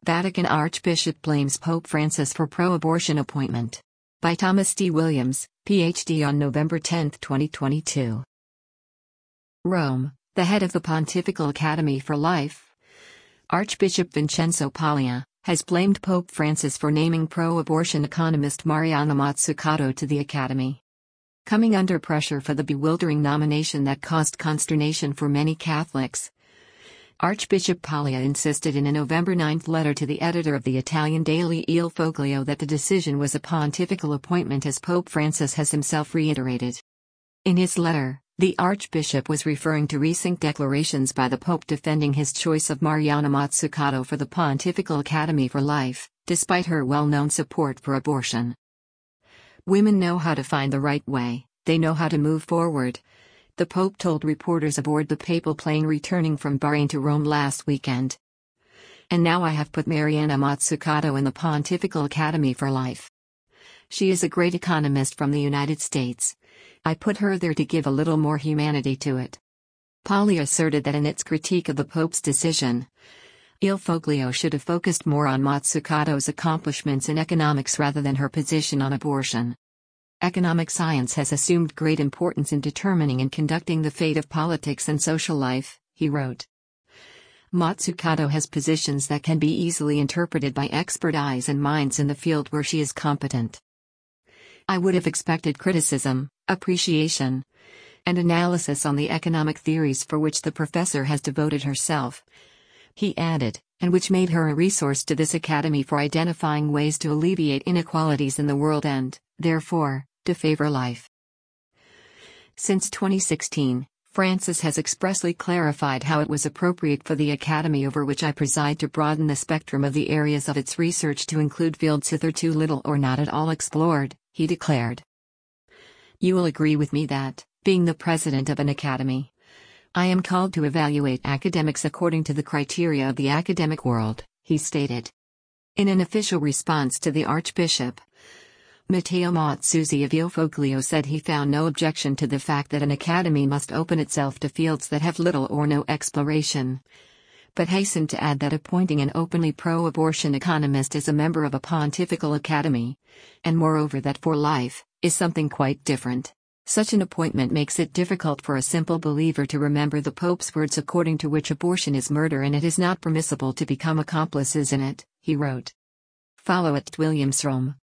Vatican Archbishop blames Pope Francis for pro-abortion appointment. By Thomas D. Williams, Ph.D. on November 10, 2022. Rome, the head of the Pontifical Academy for Life, Archbishop Vincenzo Paglia, has blamed Pope Francis for naming pro-abortion economist Mariana Mazzucato to the Academy. Coming under pressure for the bewildering nomination that caused consternation for many Catholics, Archbishop Paglia insisted in a November 9 letter to the editor of the Italian daily Il Foglio that the decision was a pontifical appointment, as Pope Francis has himself reiterated. In his letter, the Archbishop was referring to recent declarations by the Pope defending his choice of Mariana Mazzucato for the Pontifical Academy for Life, despite her well-known support for abortion. "Women know how to find the right way, they know how to move forward," the Pope told reporters aboard the papal plane returning from Bahrain to Rome last weekend. "And now I have put Mariana Mazzucato in the Pontifical Academy for Life. She is a great economist from the United States. I put her there to give a little more humanity to it." Paglia asserted that in its critique of the Pope's decision, Il Foglio should have focused more on Mazzucato's accomplishments in economics rather than her position on abortion. "Economic science has assumed great importance in determining and conducting the fate of politics and social life," he wrote. "Mazzucato has positions that can be easily interpreted by expert eyes and minds in the field where she is competent. I would have expected criticism, appreciation, and analysis on the economic theories for which the professor has devoted herself," he added, "and which made her a resource to this academy for identifying ways to alleviate inequalities in the world and, therefore, to favor life." Since 2016, Francis has expressly clarified how it was appropriate for the academy over which I preside to broaden the spectrum of the areas of its research to include fields hitherto little or not at all explored, he declared. "You will agree with me that, being the president of an academy, I am called to evaluate academics according to the criteria of the academic world," he stated. In an official response to the Archbishop, Matteo Mazzuzzi of Il Foglio said he found no objection to the fact that an academy must open itself to fields that have little or no exploration, but hastened to add that appointing an openly pro-abortion economist as a member of a pontifical academy, and moreover that for life, is something quite different. Such an appointment makes it difficult for a simple believer to remember the Pope's words according to which abortion is murder and it is not permissible to become accomplices in it, he wrote. Follow at Williams Rome.